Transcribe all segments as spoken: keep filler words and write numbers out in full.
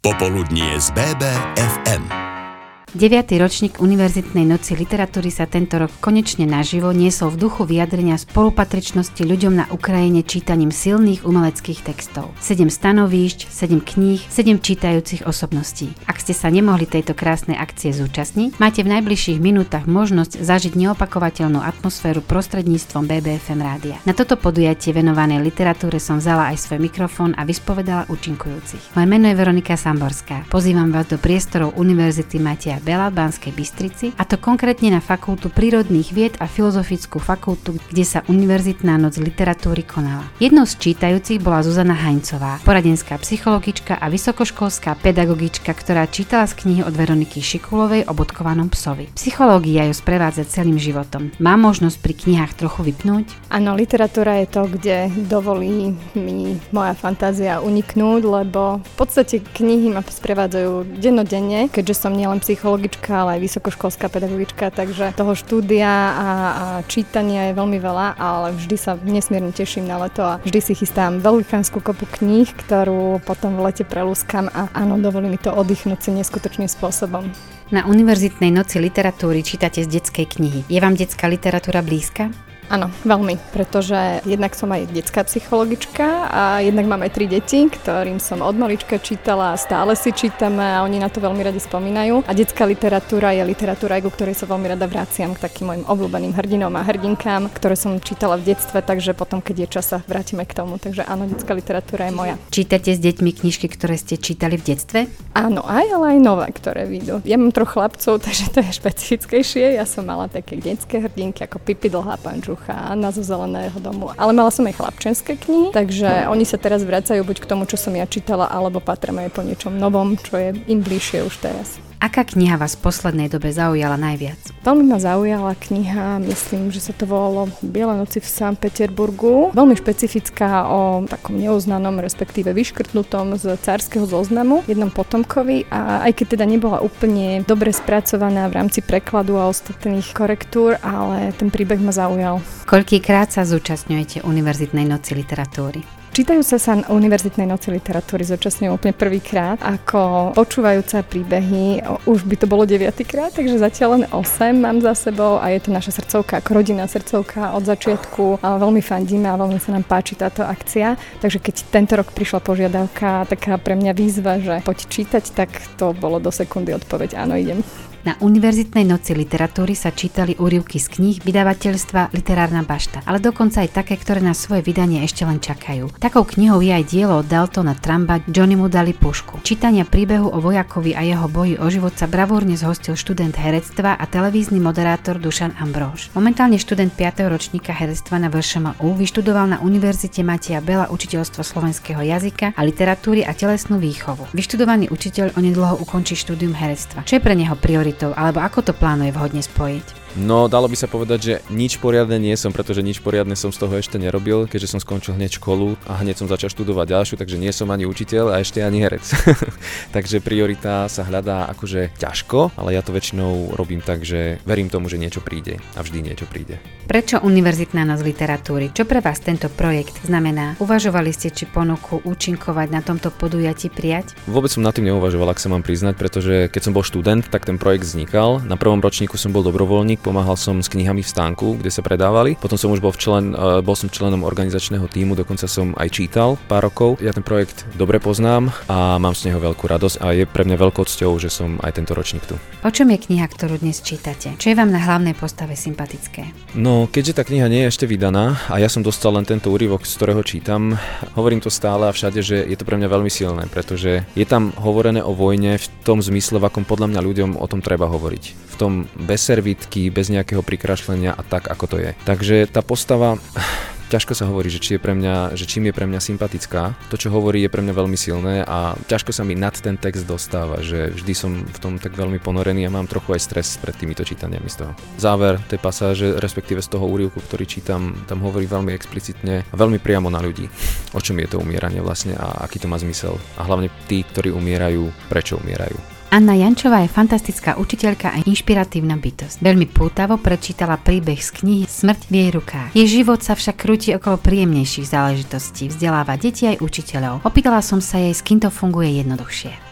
Popoludnie z bé bé ef em. deviaty ročník Univerzitnej noci literatúry sa tento rok konečne naživo niesol v duchu vyjadrenia spolupatričnosti ľuďom na Ukrajine čítaním silných umeleckých textov. Sedem stanovíšť, sedem kníh, sedem čítajúcich osobností. Ak ste sa nemohli tejto krásnej akcie zúčastniť, máte v najbližších minútach možnosť zažiť neopakovateľnú atmosféru prostredníctvom bé bé ef em rádia. Na toto podujatie venované literatúre som vzala aj svoj mikrofón a vyspovedala účinkujúcich. Moje meno je Veronika Samborská. Pozývam vás do priestorov Univerzity Mateja Bela v Banskej Bystrici, a to konkrétne na Fakultu prírodných vied a Filozofickú fakultu, kde sa Univerzitná noc literatúry konala. Jednou z čítajúcich bola Zuzana Haňcová, poradenská psychologička a vysokoškolská pedagogička, ktorá čítala z knihy od Veroniky Šikulovej o bodkovanom psovi. Psychológia ju sprevádza celým životom. Má možnosť pri knihách trochu vypnúť? Áno, literatúra je to, kde dovolí mi moja fantázia uniknúť, lebo v podstate knihy ma sprevádzajú dennodenne, keďže som nielen psychológička, ale aj vysokoškolská pedagogička, takže toho štúdia a, a čítania je veľmi veľa, ale vždy sa nesmierne teším na leto a vždy si chystám veľkánskú kopu kníh, ktorú potom v lete prelúskam a áno, dovolí mi to oddychnúť si neskutočným spôsobom. Na Univerzitnej noci literatúry čítate z detskej knihy. Je vám detská literatúra blízka? Áno, veľmi, pretože jednak som aj detská psychologička a jednak mám aj tri deti, ktorým som od malička čítala a stále si čítame a oni na to veľmi radi spomínajú. A detská literatúra je literatúra, ku ktorej sa veľmi rada vraciam, k takým mojim obľúbeným hrdinom a hrdinkám, ktoré som čítala v detstve, takže potom, keď je čas, sa vrátime k tomu. Takže áno, detská literatúra je moja. Čítate s deťmi knižky, ktoré ste čítali v detstve? Áno, aj, ale aj nové, ktoré vyjdú. Ja mám troch chlapcov, takže to je špecifickejšie. Ja som mala také detské hrdinky ako Pipi Dlhá pančucha a Anna zo Zeleného domu. Ale mala som aj chlapčenské knihy, takže oni sa teraz vracajú buď k tomu, čo som ja čítala, alebo patrame po niečom novom, čo je im bližšie už teraz. Aká kniha vás v poslednej dobe zaujala najviac? Veľmi ma zaujala kniha, myslím, že sa to volalo Biele noci v Sankt Peterburgu. Veľmi špecifická o takom neuznanom, respektíve vyškrtnutom z cárskeho zoznamu, jednom potomkovi, a aj keď teda nebola úplne dobre spracovaná v rámci prekladu a ostatných korektúr, ale ten príbeh ma zaujal. Koľkýkrát sa zúčastňujete Univerzitnej noci literatúry? Čítajúca sa na Univerzitnej noci literatúry zúčastňujem úplne prvýkrát, ako počúvajúca príbehy už by to bolo deviatykrát, takže zatiaľ len osem mám za sebou a je to naša srdcovka, ako rodinná srdcovka od začiatku. A veľmi fandíme a veľmi sa nám páči táto akcia, takže keď tento rok prišla požiadavka, taká pre mňa výzva, že poď čítať, tak to bolo do sekundy odpoveď, áno, idem. Na Univerzitnej noci literatúry sa čítali úryvky z kníh vydavateľstva Literárna bašta, ale dokonca aj také, ktoré na svoje vydanie ešte len čakajú. Takou knihou je aj dielo od Daltona Trumba Johnny mu dali pušku. Čítania príbehu o vojakovi a jeho boji o život sa bravúrne zhostil študent herectva a televízny moderátor Dušan Ambróž. Momentálne študent piateho ročníka herectva na vé š em ú vyštudoval na Univerzite Mateja Bela učiteľstvo slovenského jazyka a literatúry a telesnú výchovu. Vyštudovaný učiteľ onedlho ukončí štúdium herectva. Čo je pre neho prioritou? Alebo ako to plánuje vhodne spojiť? No, dalo by sa povedať, že nič poriadne nie som, pretože nič poriadne som z toho ešte nerobil, keďže som skončil hneď školu a hneď som začal študovať ďalšiu, takže nie som ani učiteľ a ešte ani herec. Takže priorita sa hľadá akože ťažko, ale ja to väčšinou robím tak, že verím tomu, že niečo príde a vždy niečo príde. Prečo Univerzitná noc literatúry? Čo pre vás tento projekt znamená? Uvažovali ste, či ponuku účinkovať na tomto podujatí prijať? Vôbec som nad tým neuvažoval, ak sa mám priznať, pretože keď som bol študent, tak ten projekt vznikal. Na prvom ročníku som bol dobrovoľník, pomáhal som s knihami v stánku, kde sa predávali. Potom som už bol, v člen, bol som členom organizačného tímu, dokonca som aj čítal pár rokov. Ja ten projekt dobre poznám a mám z neho veľkú radosť a je pre mňa veľkou cťou, že som aj tento ročník tu. O čom je kniha, ktorú dnes čítate? Čo je vám na hlavnej postave sympatické? No, keďže tá kniha nie je ešte vydaná a ja som dostal len tento úryvok, z ktorého čítam, hovorím to stále a všade, že je to pre mňa veľmi silné, pretože je tam hovorené o vojne v tom zmysle, v akom podľa mňa ľuďom o tom treba hovoriť. V tom bez servítky, bez nejakého prikrašlenia a tak, ako to je. Takže tá postava, ťažko sa hovorí, že, či je pre mňa, že čím je pre mňa sympatická. To, čo hovorí, je pre mňa veľmi silné a ťažko sa mi nad ten text dostáva, že vždy som v tom tak veľmi ponorený a mám trochu aj stres pred týmito čítaniami z toho. Záver tej pasáže, respektíve z toho úryvku, ktorý čítam, tam hovorí veľmi explicitne a veľmi priamo na ľudí, o čom je to umieranie vlastne a aký to má zmysel. A hlavne tí, ktorí umierajú, prečo umierajú. Anna Jančová je fantastická učiteľka a inšpiratívna bytosť. Veľmi pútavo prečítala príbeh z knihy Smrť v jej rukách. Jej život sa však krúti okolo príjemnejších záležitostí, vzdeláva deti aj učiteľov. Opýtala som sa jej, s kým to funguje jednoduchšie.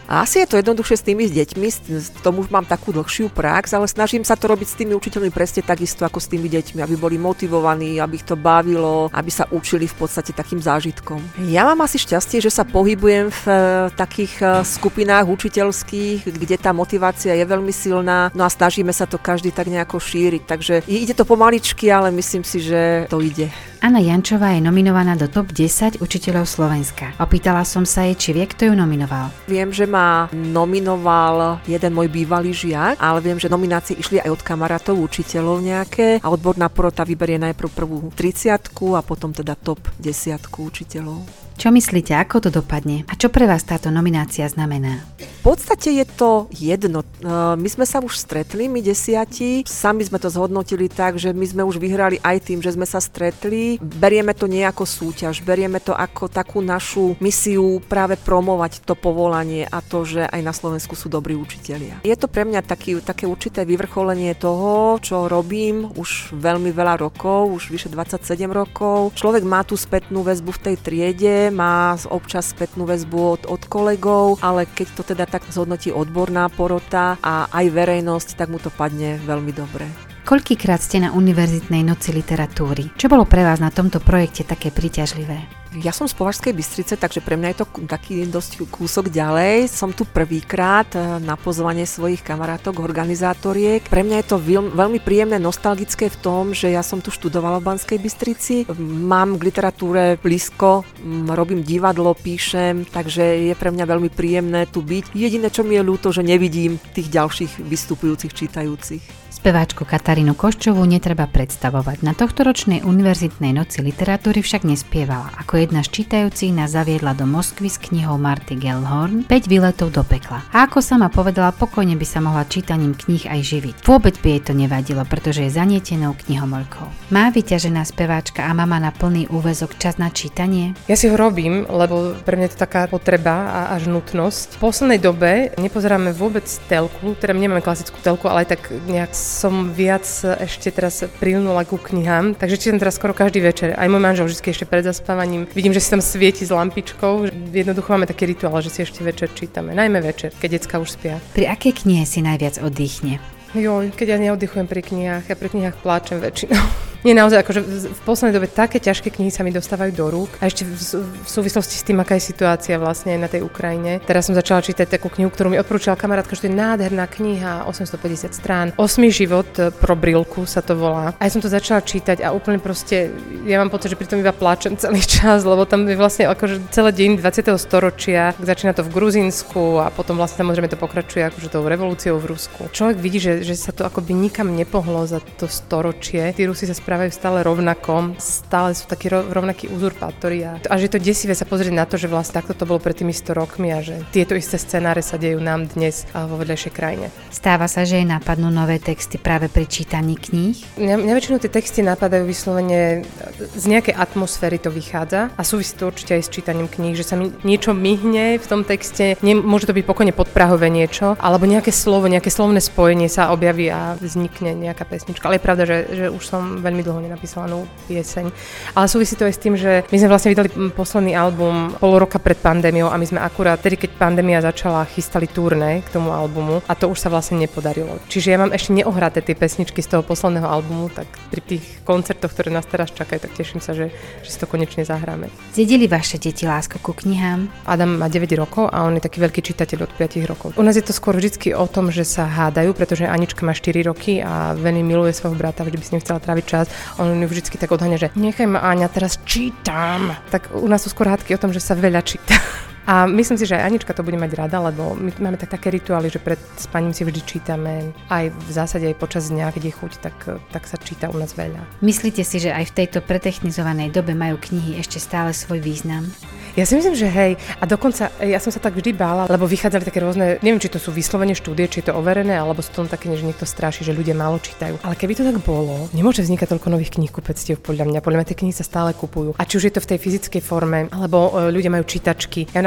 A asi je to jednoduchšie s tými deťmi, s tomu už mám takú dlhšiu prax, ale snažím sa to robiť s tými učiteľmi presne takisto ako s tými deťmi, aby boli motivovaní, aby ich to bavilo, aby sa učili v podstate takým zážitkom. Ja mám asi šťastie, že sa pohybujem v takých skupinách učiteľských, kde tá motivácia je veľmi silná, no a snažíme sa to každý tak nejako šíriť, takže ide to pomaličky, ale myslím si, že to ide. Anna Jančová je nominovaná do top desať učiteľov Slovenska. Opýtala som sa jej, či vie, kto ju nominoval. Viem, že ma nominoval jeden môj bývalý žiak, ale viem, že nominácie išli aj od kamarátov, učiteľov nejaké a odborná porota vyberie najprv prvú tridsiatku a potom teda top desiatku učiteľov. Čo myslíte, ako to dopadne? A čo pre vás táto nominácia znamená? V podstate je to jedno. My sme sa už stretli, my desiati. Sami sme to zhodnotili tak, že my sme už vyhrali aj tým, že sme sa stretli. Berieme to nie ako súťaž, berieme to ako takú našu misiu práve promovať to povolanie a to, že aj na Slovensku sú dobrí učitelia. Je to pre mňa taký, také určité vyvrcholenie toho, čo robím už veľmi veľa rokov, už vyše dvadsaťsedem rokov. Človek má tú spätnú väzbu v tej triede, má občas spätnú väzbu od, od kolegov, ale keď to teda tak zhodnotí odborná porota a aj verejnosť, tak mu to padne veľmi dobre. Koľkýkrát ste na Univerzitnej noci literatúry? Čo bolo pre vás na tomto projekte také príťažlivé? Ja som z Považskej Bystrice, takže pre mňa je to taký dosť kúsok ďalej. Som tu prvýkrát na pozvanie svojich kamarátok, organizátoriek. Pre mňa je to veľmi príjemné, nostalgické v tom, že ja som tu študovala v Banskej Bystrici. Mám k literatúre blízko, robím divadlo, píšem, takže je pre mňa veľmi príjemné tu byť. Jediné, čo mi je ľúto, že nevidím tých ďalších vystupujúcich, čítajúcich. Speváčku Katarínu Koščovú netreba predstavovať. Na tohtoročnej Univerzitnej noci literatúry však nespievala. Ako jedna z čítajúcich nás zaviedla do Moskvy s knihou Marty Gellhorn päť výletov do pekla. A ako sama povedala, pokojne by sa mohla čítaním kníh aj živiť. Vôbec by jej to nevadilo, pretože je zanietenou knihomolkou. Má vyťažená speváčka a mama na plný úväzok čas na čítanie? Ja si ho robím, lebo pre mňa je to taká potreba a až nutnosť. V poslednej dobe nepozeráme vôbec telku, teda nemáme klasickú telku, ale aj tak nejak som viac ešte teraz prilnula ku knihám, takže čítam teraz skoro každý večer. Aj môj manžel vždy ešte pred zaspávaním. Vidím, že si tam svieti s lampičkou. Jednoducho máme taký rituál, že si ešte večer čítame. Najmä večer, keď decká už spia. Pri akej knihe si najviac oddychne? Joj, keď ja neoddychujem pri knihách, ja pri knihách pláčem väčšinou. Nie, naozaj, akože v poslednej dobe také ťažké knihy sa mi dostávajú do rúk. A ešte v, v súvislosti s tým, aká je situácia vlastne na tej Ukrajine. Teraz som začala čítať takú knihu, ktorú mi odporúčala kamarátka, že to je nádherná kniha, osemstopäťdesiat strán. Osmý život pro Brilku sa to volá. A ja som to začala čítať a úplne proste, ja mám pocit, že pri tom iba pláčem celý čas, lebo tam je vlastne akože celé dejiny dvadsiateho storočia. Začína to v Gruzínsku a potom vlastne samozrejme to pokračuje akože tou revolúciou v Rusku. Človek vidí, že, že sa to akoby nikam nepohlo za to storočie. Tí Rusi sa správajú stále rovnako, stále sú takí rovnakí uzurpátori a až je to desivé sa pozrieť na to, že vlastne takto to bolo pred tými sto rokmi a že tieto isté scenáre sa dejú nám dnes vo vedľajšej krajine. Stáva sa, že jej napadnú nové texty práve pri čítaní kníh? Mňa, mňa väčšinou tie texty napadajú vyslovene z nejakej atmosféry to vychádza a súvisí to určite aj s čítaním kníh, že sa mi niečo myhne v tom texte, nie, môže to byť pokojne podprahové niečo, alebo nejaké slovo, nejaké slovné spojenie sa objaví a vznikne nejaká pesnička. Ale je pravda, že, že už som veľmi dlho nenapísala novú pieseň. Ale súvisí to aj s tým, že my sme vlastne vydali posledný album pol roka pred pandémiou a my sme akurát tedy, keď pandémia začala, chystali turné k tomu albumu a to už sa vlastne nepodarilo. Čiže ja mám ešte neohraté tie pesničky z toho posledného albumu, tak pri tých koncertoch, ktoré nás teraz čakajú, tak teším sa, že, že si to konečne zahráme. Zdedili vaše deti lásku ku knihám? Adam má deväť rokov a on je taký veľký čitateľ od päť rokov. U nás je to skôr vždycky o tom, že sa hádajú, pretože Anička má štyri roky a veľmi miluje svojho brata, vždy by s ním chcela tráviť čas. On ju vždycky tak odháňa, že nechaj ma, Áňa, teraz čítam. Tak u nás sú skôr hádky o tom, že sa veľa číta. A myslím si, že aj Anička to bude mať rada, lebo my máme tak také rituály, že pred spaním si vždy čítame. Aj v zásade aj počas dňa, keď je chuť, tak, tak sa číta u nás veľa. Myslíte si, že aj v tejto pretechnizovanej dobe majú knihy ešte stále svoj význam? Ja si myslím, že hej. A dokonca ja som sa tak vždy bála, lebo vychádzali také rôzne, neviem, či to sú vyslovene štúdie, či je to overené, alebo sú to také, že niekto straší, že ľudia málo čítajú. Ale keby to tak bolo, nemôže vznikať toľko nových kníhkupectiev podľa mňa. Podľa mňa tie knihy sa stále kupujú. A či už je to v tej fyzickej forme, alebo ľudia majú čítačky. Ja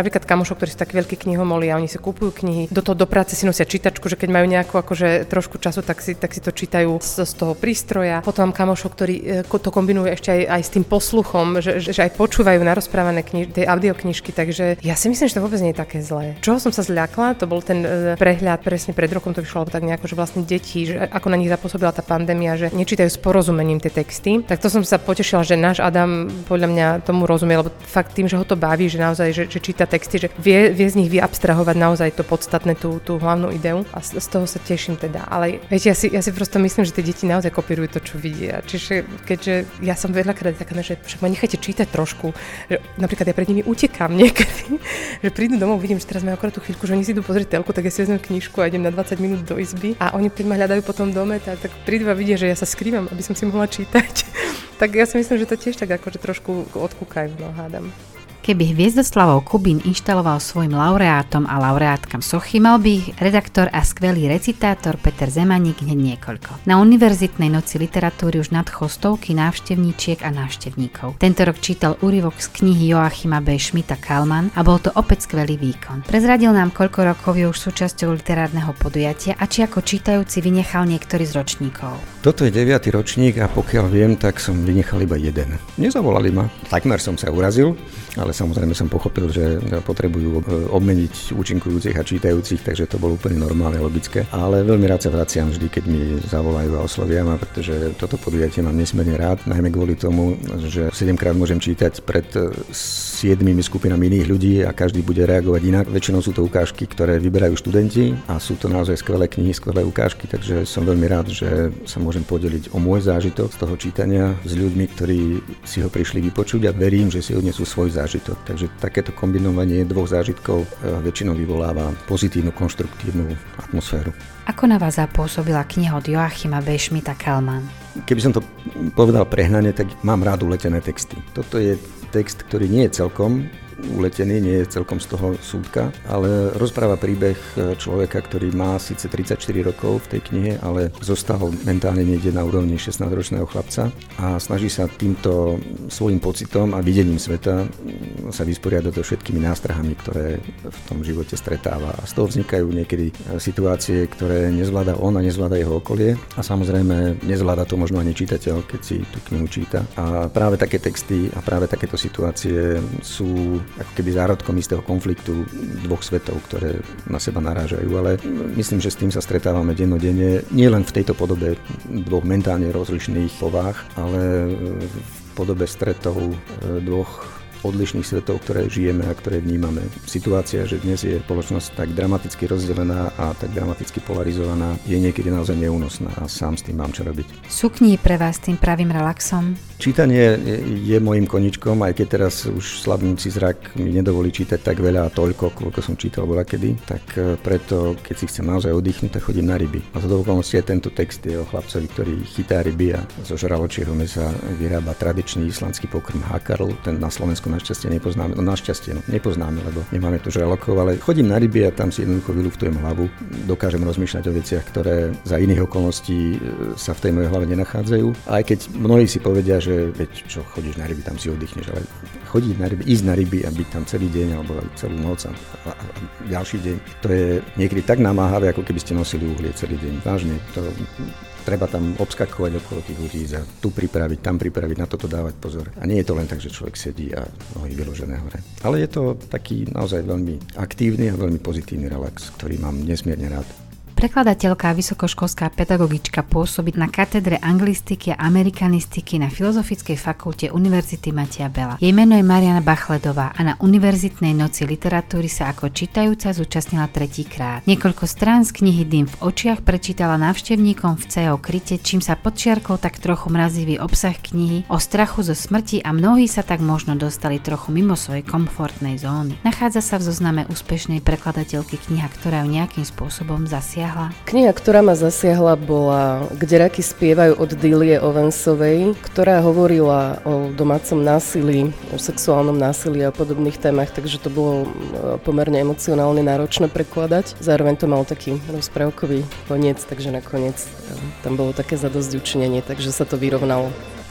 napríklad kamošov, ktorí sú takí veľkí knihomoli a oni si kupujú knihy, do toho do práce si nosia čítačku, že keď majú nejakú akože trošku času, tak si, tak si to čítajú z, z toho prístroja. Potom mám kamošov, ktorí to kombinujú ešte aj, aj s tým posluchom, že, že aj počúvajú narozprávané kniž, tie audioknižky, takže ja si myslím, že to vôbec nie je také zlé. Čoho som sa zľakla, to bol ten uh, prehľad, presne pred rokom to vyšlo, alebo tak nejako, že vlastne deti, že ako na nich zapôsobila tá pandémia, že nečítajú s porozumením tie texty. Tak to som sa potešila, že náš Adam podľa mňa tomu rozumie, lebo fakt tým, že ho to baví, že naozaj, že, že číta texty, že vie, vie z nich vyabstrahovať naozaj to podstatné, tú, tú hlavnú ideu a z, z toho sa teším teda. Ale viete, ja si, ja si prosto myslím, že tie deti naozaj kopírujú to, čo vidia. Čiže keďže ja som veľakrát taká, že však ma nechajte čítať trošku, že napríklad ja pred nimi utekám niekedy, že prídu domov, vidím, že teraz majú akorát tú chvíľku, že oni si idú pozrieť telku, tak ja si vezmem knižku a idem na dvadsať minút do izby a oni keď ma hľadajú po tom dome, tak, tak prídu a vidia, že ja sa skrývam, aby som si mohla čítať. Tak ja si myslím, že to tiež tak akože trošku odkúkajú, no hádam. Keby Hviezdoslavov Kubín inštaloval svojim laureátom a laureátkam sochy, mal by ich redaktor a skvelý recitátor Peter Zemaník hneď niekoľko. Na Univerzitnej noci literatúry už nadchol stovky návštevníčiek a návštevníkov. Tento rok čítal úryvok z knihy Joachima B. Schmidta Kalman a bol to opäť skvelý výkon. Prezradil nám, koľko rokov je už súčasťou literárneho podujatia a či ako čítajúci vynechal niektorý z ročníkov. Toto je deviaty ročník a pokiaľ viem, tak som vynechal iba jeden. Nezavolali ma. Takmer som sa urazil, ale samozrejme som pochopil, že potrebujú obmeniť účinkujúcich a čítajúcich, takže to bolo úplne normálne, logické. Ale veľmi rád sa vraciam vždy, keď mi zavolajú a oslovia ma, pretože toto podujatie mám nesmierne rád, najmä kvôli tomu, že sedemkrát môžem čítať pred siedmimi skupinami iných ľudí a každý bude reagovať inak. Väčšinou sú to ukážky, ktoré vyberajú študenti a sú to naozaj skvelé knihy, skvelé ukážky, takže som veľmi rád, že sa môžem podeliť o môj zážitok z toho čítania s ľuďmi, ktorí si ho prišli vypočuť a verím, že si odnesú svoj zážitok. Takže takéto kombinovanie dvoch zážitkov väčšinou vyvoláva pozitívnu, konštruktívnu atmosféru. Ako na vás zapôsobila kniha od Joachima B. Schmidta Kalman? Keby som to povedal prehnane, tak mám rád uletené texty. Toto je text, ktorý nie je celkom uletený, nie je celkom z toho súdka, ale rozpráva príbeh človeka, ktorý má síce tridsaťštyri rokov v tej knihe, ale zostal mentálne niekde na úrovni šestnásťročného chlapca a snaží sa týmto svojim pocitom a videním sveta sa vysporiadať so všetkými nástrahami, ktoré v tom živote stretáva. A z toho vznikajú niekedy situácie, ktoré nezvláda on a nezvláda jeho okolie a samozrejme nezvláda to možno ani čitateľ, keď si tú knihu číta. A práve také texty a práve takéto situácie sú ako keby zárodkom istého konfliktu dvoch svetov, ktoré na seba narážajú, ale myslím, že s tým sa stretávame dennodenne, nie len v tejto podobe dvoch mentálne rozlišných povách, ale v podobe stretov dvoch odlišných svetov, ktoré žijeme a ktoré vnímame. Situácia, že dnes je spoločnosť tak dramaticky rozdelená a tak dramaticky polarizovaná, je niekedy naozaj neúnosná a sám s tým mám čo robiť. Sú knihy pre vás tým pravým relaxom? Čítanie je môjim koničkom, aj keď teraz už slabnúci zrak mi nedovolí čítať tak veľa a toľko, koľko som čítal boľakedy, tak preto, keď si chcem naozaj oddychnúť, tak chodím na ryby. A to do okolností je tento text je o chlapcovi, ktorý chytá ryby a zo žraločieho mäsa vyrába tradičný islandský pokrm hakarl, ten na Slovensku našťastie nepoznáme, no našťastie no, nepoznáme, lebo nemáme tu žralokov, ale chodím na ryby a tam si jednoducho vyľuftujem hlavu, dokážem rozmýšľať o veciach, ktoré za iných okolností sa v tej mojej hlave nenachádzajú. Aj keď mnohí si povedia, že veď čo, chodíš na ryby, tam si oddychneš, ale chodiť na ryby, ísť na ryby a byť tam celý deň alebo celú noc a, a, a ďalší deň, to je niekedy tak namáhavé, ako keby ste nosili uhlie celý deň. Vážne, to treba tam obskakovať okolo tých ľudí a tu pripraviť, tam pripraviť, na toto dávať pozor. A nie je to len tak, že človek sedí a nohy vyložené hore. Ale je to taký naozaj veľmi aktívny a veľmi pozitívny relax, ktorý mám nesmierne rád. Prekladateľka a vysokoškolská pedagogička pôsobí na katedre anglistiky a amerikanistiky na Filozofickej fakulte Univerzity Mateja Bela. Jej meno je Mariana Bachledová a na Univerzitnej noci literatúry sa ako čítajúca zúčastnila tretíkrát. Niekoľko strán z knihy Dym v očiach prečítala návštevníkom v cé é ó kryte, čím sa podčiarkol tak trochu mrazivý obsah knihy o strachu zo smrti a mnohí sa tak možno dostali trochu mimo svojej komfortnej zóny. Nachádza sa v zozname úspešnej prekladateľky kniha, ktorá ju nejakým spôsobom zasiahla. Kniha, ktorá ma zasiahla, bola Kde raky spievajú od Dillie Owensovej, ktorá hovorila o domácom násilí, o sexuálnom násilí a podobných témach, takže to bolo pomerne emocionálne náročné prekladať. Zároveň to mal taký rozprávkový koniec, takže nakoniec tam bolo také zadosťučinenie, takže sa to vyrovnalo.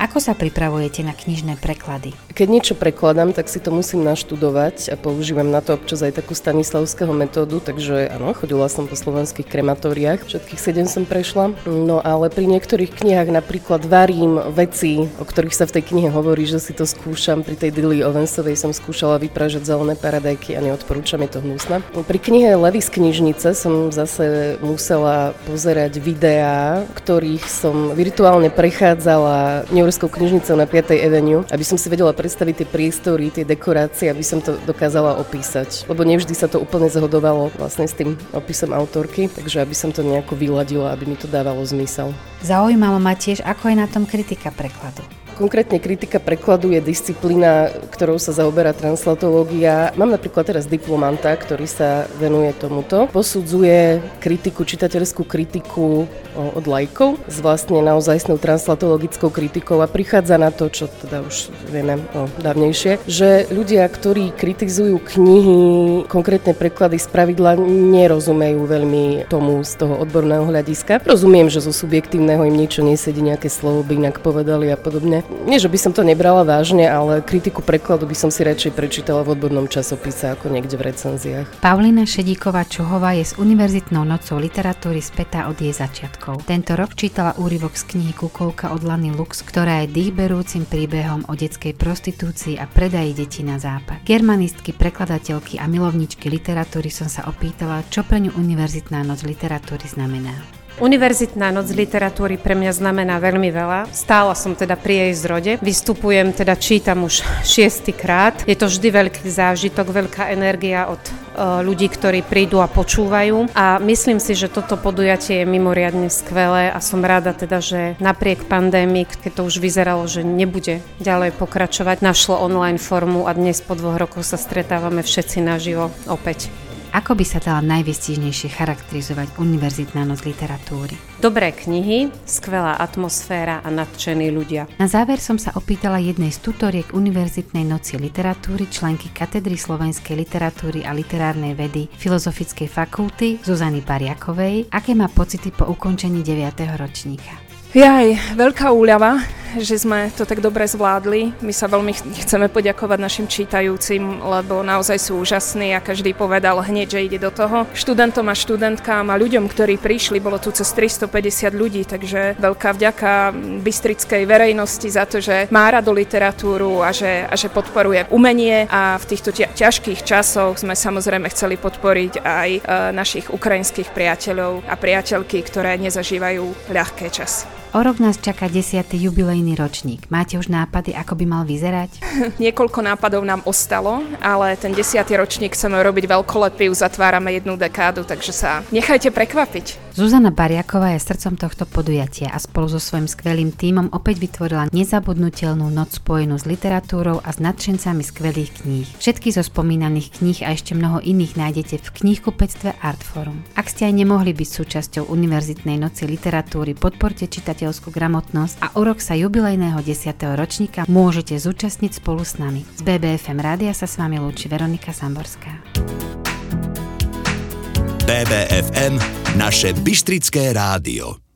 Ako sa pripravujete na knižné preklady? Keď niečo prekladám, tak si to musím naštudovať a používam na to občas aj takú Stanislavského metódu, takže áno, chodila som po slovenských krematóriách, všetkých sedem som prešla. No ale pri niektorých knihách napríklad varím veci, o ktorých sa v tej knihe hovorí, že si to skúšam. Pri tej Dilii Owensovej som skúšala vypražať zelené paradajky a neodporúčam, je to hnusné. Pri knihe Levy z knižnice som zase musela pozerať videá, ktorých som virtuálne prechádzala New-Yorkskou knižnicou na piatej Avenue, aby som si vedela predstaviť tie priestory, tie dekorácie, aby som to dokázala opísať. Lebo nevždy sa to úplne zhodovalo vlastne s tým opisom autorky, takže aby som to nejako vyladila, aby mi to dávalo zmysel. Zaujímalo ma tiež, ako je na tom kritika prekladu. Konkrétne kritika prekladu je disciplína, ktorou sa zaoberá translatológia. Mám napríklad teraz diplomanta, ktorý sa venuje tomuto. Posudzuje kritiku, čitateľskú kritiku od laikov s vlastne naozajstnou translatologickou kritikou a prichádza na to, čo teda už vieme o dávnejšie, že ľudia, ktorí kritizujú knihy, konkrétne preklady spravidla nerozumejú veľmi tomu z toho odborného hľadiska. Rozumiem, že zo subjektívneho im niečo nesedí, nejaké slovo by inak povedali a podobne. Nie, že by som to nebrala vážne, ale kritiku prekladu by som si radšej prečítala v odbornom časopise ako niekde v recenziách. Paulína Šedíková-Čuhová je s Univerzitnou nocou literatúry spätá od jej začiatkov. Tento rok čítala úryvok z knihy Kukolka od Lany Lux, ktorá je dýchberúcim príbehom o detskej prostitúcii a predaji detí na západ. Germanistky, prekladateľky a milovničky literatúry som sa opýtala, čo pre ňu Univerzitná noc literatúry znamená. Univerzitná noc literatúry pre mňa znamená veľmi veľa. Stála som teda pri jej zrode. Vystupujem, teda čítam už šiestýkrát. Je to vždy veľký zážitok, veľká energia od e, ľudí, ktorí prídu a počúvajú. A myslím si, že toto podujatie je mimoriadne skvelé a som rada teda, že napriek pandémii, keď to už vyzeralo, že nebude ďalej pokračovať, našlo online formu a dnes po dvoch rokoch sa stretávame všetci naživo opäť. Ako by sa dala najvýstižnejšie charakterizovať Univerzitná noc literatúry? Dobré knihy, skvelá atmosféra a nadšení ľudia. Na záver som sa opýtala jednej z tutoriek Univerzitnej noci literatúry, členky katedry slovenskej literatúry a literárnej vedy Filozofickej fakulty Zuzany Bariakovej, aké má pocity po ukončení deviateho ročníka. Jaj, veľká úľava, že sme to tak dobre zvládli. My sa veľmi chceme poďakovať našim čítajúcim, lebo naozaj sú úžasní a každý povedal hneď, že ide do toho. Študentom a študentkám a ľuďom, ktorí prišli, bolo tu cez tristopäťdesiat ľudí, takže veľká vďaka bystrickej verejnosti za to, že má rado literatúru a že, a že podporuje umenie a v týchto ťažkých časoch sme samozrejme chceli podporiť aj e, našich ukrajinských priateľov a priateľky, ktoré nezažívajú ľahké časy. O rok nás čaká desiaty jubilejný ročník. Máte už nápady, ako by mal vyzerať? Niekoľko nápadov nám ostalo, ale ten desiaty ročník chceme robiť veľkolepý, zatvárame jednu dekádu, takže sa nechajte prekvapiť. Zuzana Bariaková je srdcom tohto podujatia a spolu so svojím skvelým tímom opäť vytvorila nezabudnutelnú noc spojenú s literatúrou a s nadšencami skvelých kníh. Všetky zo spomínaných kníh a ešte mnoho iných nájdete v knihkupectve Artforum. Ak ste aj nemohli byť súčasťou Univerzitnej noci literatúry, podporte čitateľskú gramotnosť a o rok sa jubilejného desiateho ročníka môžete zúčastniť spolu s nami. Z bé bé ef em rádia sa s vami lúči Veronika Samborská. bé bé ef em, naše bystrické rádio.